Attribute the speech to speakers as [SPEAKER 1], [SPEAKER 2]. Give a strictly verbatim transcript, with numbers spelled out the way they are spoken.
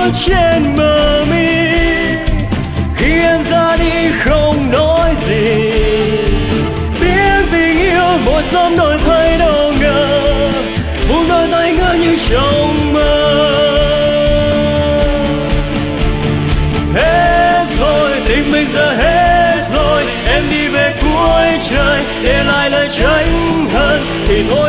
[SPEAKER 1] trên bờ mi, khi em ra đi không nói gì, biết tình yêu một sớm đổi thay đâu ngờ, buông đôi tay ngỡ như trong mơ. Hết rồi, tình mình giờ hết rồi, em đi về cuối trời, để lại lời trách hận thì thôi.